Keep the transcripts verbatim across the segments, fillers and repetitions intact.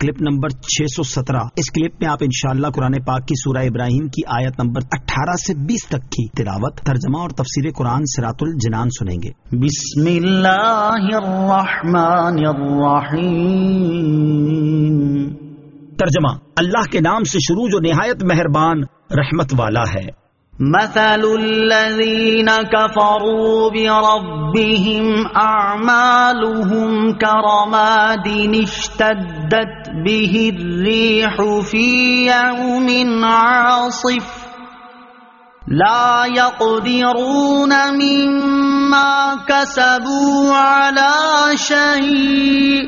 Clip number چھ سو سترہ. اس clip میں آپ انشاءاللہ قرآن پاک کی سورہ ابراہیم کی آیت نمبر اٹھارہ سے بیس تک کی تلاوت، ترجمہ اور تفسیر قرآن سراۃ الجنان سنیں گے. بسم اللہ الرحمن الرحیم. ترجمہ: اللہ کے نام سے شروع جو نہایت مہربان رحمت والا ہے. مثل الذين كفروا بربهم أعمالهم كرماد اشتدت به الريح في يوم عاصف لا يقدرون مما كسبوا على شيء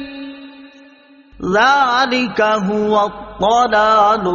ذلك هو الضلال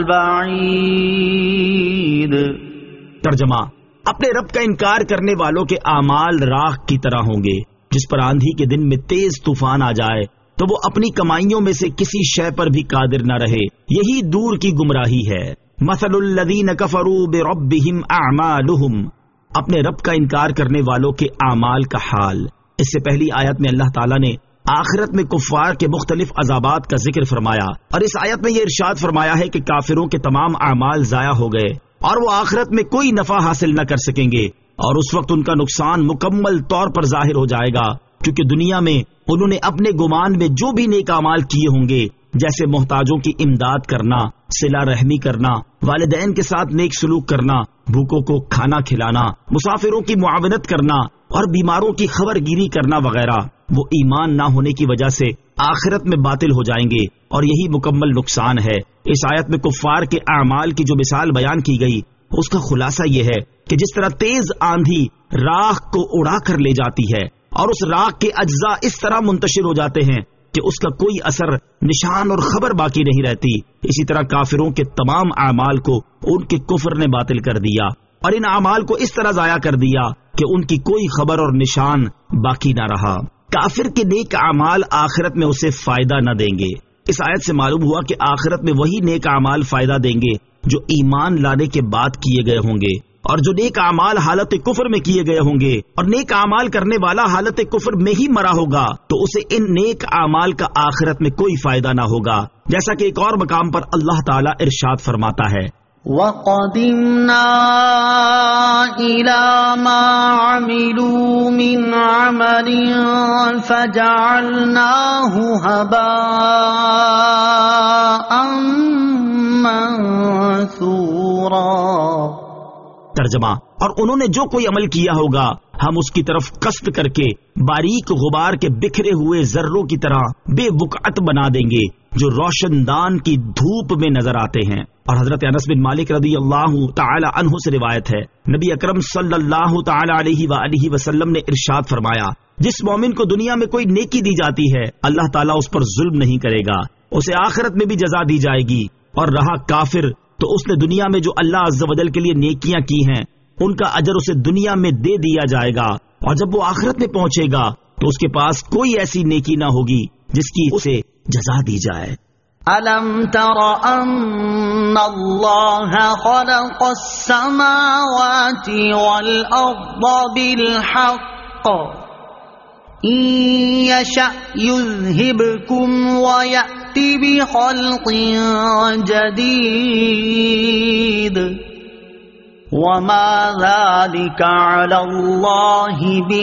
البعيد. ترجمہ: اپنے رب کا انکار کرنے والوں کے اعمال راکھ کی طرح ہوں گے جس پر آندھی کے دن میں تیز طوفان آ جائے تو وہ اپنی کمائیوں میں سے کسی شے پر بھی قادر نہ رہے. یہی دور کی گمراہی ہے. مثل الذین کفروا بربہم اعمالہم، اپنے رب کا انکار کرنے والوں کے اعمال کا حال. اس سے پہلی آیت میں اللہ تعالیٰ نے آخرت میں کفار کے مختلف عذابات کا ذکر فرمایا، اور اس آیت میں یہ ارشاد فرمایا ہے کہ کافروں کے تمام اعمال ضائع ہو گئے اور وہ آخرت میں کوئی نفع حاصل نہ کر سکیں گے، اور اس وقت ان کا نقصان مکمل طور پر ظاہر ہو جائے گا، کیونکہ دنیا میں انہوں نے اپنے گمان میں جو بھی نیک اعمال کیے ہوں گے، جیسے محتاجوں کی امداد کرنا، صلہ رحمی کرنا، والدین کے ساتھ نیک سلوک کرنا، بھوکوں کو کھانا کھلانا، مسافروں کی معاونت کرنا اور بیماروں کی خبر گیری کرنا وغیرہ، وہ ایمان نہ ہونے کی وجہ سے آخرت میں باطل ہو جائیں گے، اور یہی مکمل نقصان ہے. اس آیت میں کفار کے اعمال کی جو مثال بیان کی گئی اس کا خلاصہ یہ ہے کہ جس طرح تیز آندھی راکھ کو اڑا کر لے جاتی ہے اور اس راکھ کے اجزاء اس طرح منتشر ہو جاتے ہیں کہ اس کا کوئی اثر نشان اور خبر باقی نہیں رہتی، اسی طرح کافروں کے تمام اعمال کو ان کے کفر نے باطل کر دیا اور ان اعمال کو اس طرح ضائع کر دیا کہ ان کی کوئی خبر اور نشان باقی نہ رہا. کافر کے نیک اعمال آخرت میں اسے فائدہ نہ دیں گے. اس آیت سے معلوم ہوا کہ آخرت میں وہی نیک اعمال فائدہ دیں گے جو ایمان لانے کے بعد کیے گئے ہوں گے، اور جو نیک اعمال حالت کفر میں کیے گئے ہوں گے اور نیک اعمال کرنے والا حالت کفر میں ہی مرا ہوگا تو اسے ان نیک اعمال کا آخرت میں کوئی فائدہ نہ ہوگا، جیسا کہ ایک اور مقام پر اللہ تعالیٰ ارشاد فرماتا ہے: وَقَدِمْنَا إِلَى مَا عَمِلُوا مِنْ عَمَلٍ فَجَعَلْنَاهُ هَبَاءً مَنْثُورًا. ترجمہ: اور انہوں نے جو کوئی عمل کیا ہوگا ہم اس کی طرف قصد کر کے باریک غبار کے بکھرے ہوئے ذروں کی طرح بے وقعت بنا دیں گے جو روشن دان کی دھوپ میں نظر آتے ہیں. اور حضرت انس بن مالک رضی اللہ تعالی عنہ سے روایت ہے، نبی اکرم صلی اللہ تعالی علیہ وآلہ وسلم نے ارشاد فرمایا: جس مومن کو دنیا میں کوئی نیکی دی جاتی ہے اللہ تعالیٰ اس پر ظلم نہیں کرے گا، اسے آخرت میں بھی جزا دی جائے گی. اور رہا کافر تو اس نے دنیا میں جو اللہ عز و جل کے لیے نیکیاں کی ہیں ان کا اجر اسے دنیا میں دے دیا جائے گا، اور جب وہ آخرت میں پہنچے گا تو اس کے پاس کوئی ایسی نیکی نہ ہوگی جس کی اسے جزا دی جائے. أَلَمْ تَرَ أَنَّ اللَّهَ خَلَقَ السَّمَاوَاتِ وَالْأَرْضَ بِالْحَقِّ إِن يَشَأْ يُذْهِبْكُمْ وَيَأْتِ بِخَلْقٍ جَدِيدٍ وَمَا ذَلِكَ عَلَى اللَّهِ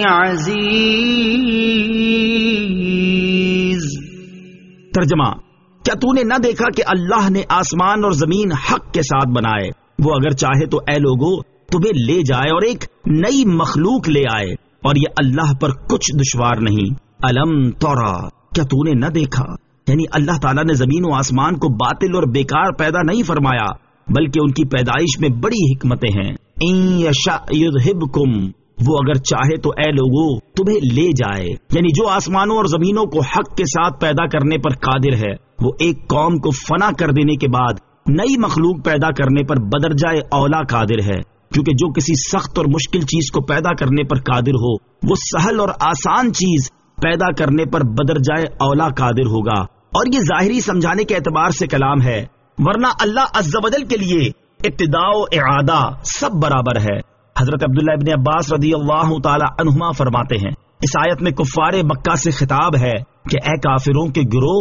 بِعَزِيزٍ. ترجمہ: کیا تو نے نہ دیکھا کہ اللہ نے آسمان اور زمین حق کے ساتھ بنائے، وہ اگر چاہے تو اے لوگو تمہیں لے جائے اور ایک نئی مخلوق لے آئے، اور یہ اللہ پر کچھ دشوار نہیں. الم ترا، کیا تو نے نہ دیکھا؟ یعنی اللہ تعالیٰ نے زمین و آسمان کو باطل اور بیکار پیدا نہیں فرمایا بلکہ ان کی پیدائش میں بڑی حکمتیں ہیں. ان یشاء یذھبکم، وہ اگر چاہے تو اے لوگو تمہیں لے جائے، یعنی جو آسمانوں اور زمینوں کو حق کے ساتھ پیدا کرنے پر قادر ہے وہ ایک قوم کو فنا کر دینے کے بعد نئی مخلوق پیدا کرنے پر بدرجائے اولا قادر ہے، کیونکہ جو کسی سخت اور مشکل چیز کو پیدا کرنے پر قادر ہو وہ سہل اور آسان چیز پیدا کرنے پر بدرجائے اولا قادر ہوگا. اور یہ ظاہری سمجھانے کے اعتبار سے کلام ہے، ورنہ اللہ عز و جل کے لیے ابتداء و اعادہ سب برابر ہے. حضرت عبداللہ ابن عباس رضی اللہ تعالی عنہما فرماتے ہیں، اس آیت میں کفار مکہ سے خطاب ہے کہ اے کافروں کے گروہ،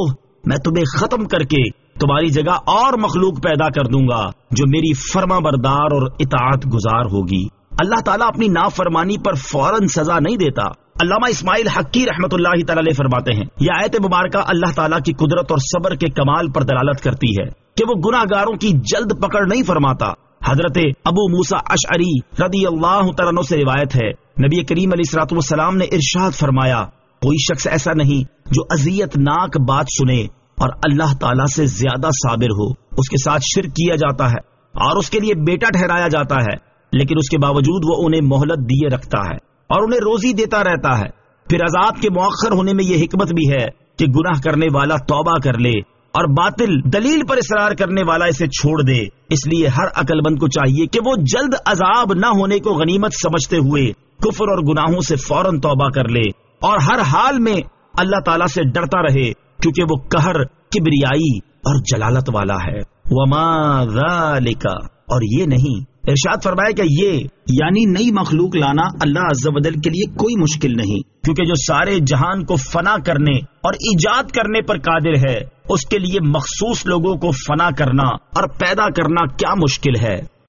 میں تمہیں ختم کر کے تمہاری جگہ اور مخلوق پیدا کر دوں گا جو میری فرما بردار اور اطاعت گزار ہوگی۔ اللہ تعالیٰ اپنی نافرمانی پر فوراً سزا نہیں دیتا۔ علامہ اسماعیل حقی رحمۃ اللہ تعالی علیہ فرماتے ہیں، یہ آیت مبارکہ اللہ تعالیٰ کی قدرت اور صبر کے کمال پر دلالت کرتی ہے کہ وہ گناہ گاروں کی جلد پکڑ نہیں فرماتا۔ حضرت ابو موسیٰ اشعری رضی اللہ تعالیٰ عنہ سے روایت ہے، نبی کریم علیہ الصلوۃ والسلام نے ارشاد فرمایا، کوئی شخص ایسا نہیں جو اذیت ناک بات سنے اور اللہ تعالیٰ سے زیادہ صابر ہو۔ اس کے ساتھ شرک کیا جاتا ہے اور اس کے لیے بیٹا ٹھہرایا جاتا ہے، لیکن اس کے باوجود وہ انہیں مہلت دیے رکھتا ہے اور انہیں روزی دیتا رہتا ہے۔ پھر عذاب کے مؤخر ہونے میں یہ حکمت بھی ہے کہ گناہ کرنے والا توبہ کر لے اور باطل دلیل پر اصرار کرنے والا اسے چھوڑ دے۔ اس لیے ہر عقل مند کو چاہیے کہ وہ جلد عذاب نہ ہونے کو غنیمت سمجھتے ہوئے کفر اور گناہوں سے فوراً توبہ کر لے اور ہر حال میں اللہ تعالیٰ سے ڈرتا رہے، کیونکہ وہ قہر، کبریائی اور جلالت والا ہے۔ وما ذالک، اور یہ نہیں، ارشاد فرمایا کہ یہ یعنی نئی مخلوق لانا اللہ عز و جل کے لیے کوئی مشکل نہیں، کیونکہ جو سارے جہان کو فنا کرنے اور ایجاد کرنے پر قادر ہے، اس کے لیے مخصوص لوگوں کو فنا کرنا اور پیدا کرنا کیا مشکل ہے۔